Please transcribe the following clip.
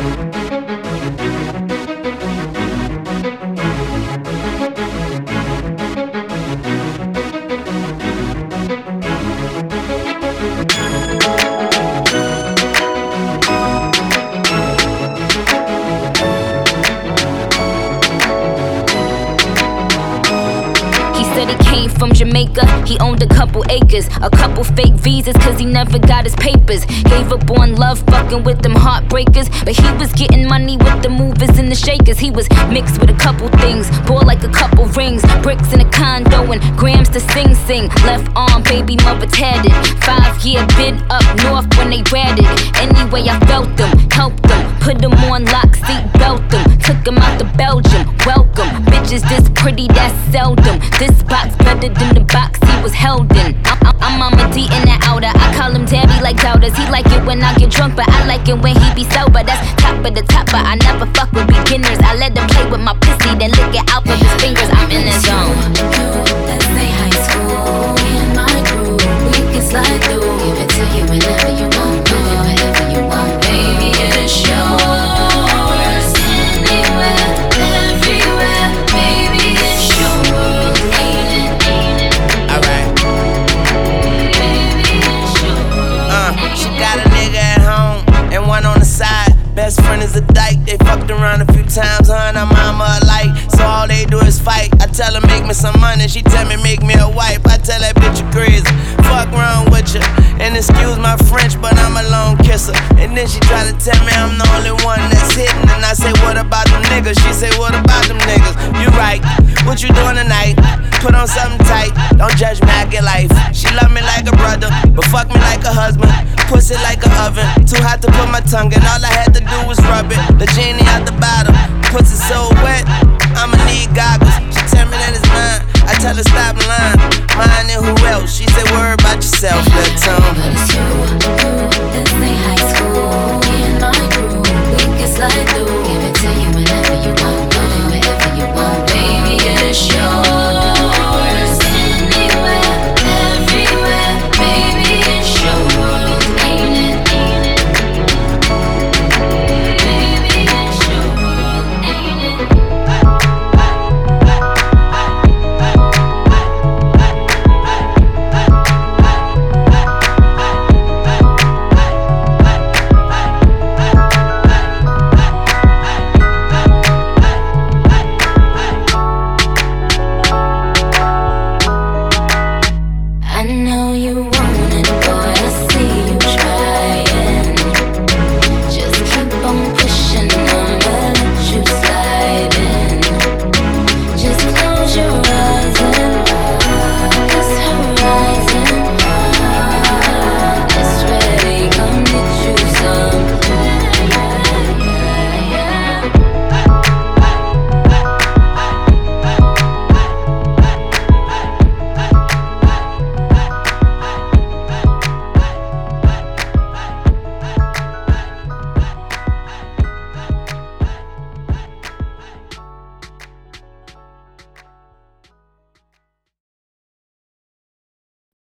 From Jamaica, he owned a couple acres, a couple fake visas, cause he never got his papers. Gave up on love, fucking with them heartbreakers, but he was getting money with the movers and the shakers. He was mixed with a couple things, bought like a couple rings, bricks in a condo and grams to sing. Left arm, baby mother tatted, 5-year bid up north when they ratted. Anyway, I felt them, helped them, put them on lock, seat belt them, took them out to Belgium. Welcome, bitches this pretty, that's seldom. This box better than the box he was held in. I'm Mama D in the outer. I call him Daddy like doubters. He like it when I get drunk, but I like it when he be sober. That's top of the top, but I never fuck with beginners. I let him play with my pussy, then lick it out with his fingers. I'm in the zone. That's say high school. Me and my crew, we can slide through. Give it to you whenever you want, do it whenever you want. Baby, it's yours. Anywhere, everywhere. Baby, it's your world. Ain't it? Alright. She got a nigga at home and one on the side. Best friend is a dyke. They fucked around a few times, her and her mama alike. So all they do is fight. I tell her make me some money, she tell me make me a wife. I tell that bitch you crazy, fuck wrong with you. And excuse my French, but I'm a lone kisser. And then she try to tell me I'm the only one that's hitting. And I say what about them niggas? She say what about them niggas? You right, what you doing tonight? Put on something tight, don't judge me, I get life. She love me like a brother, but fuck me like a husband. Pussy like a oven, too hot to put my tongue in. All I had to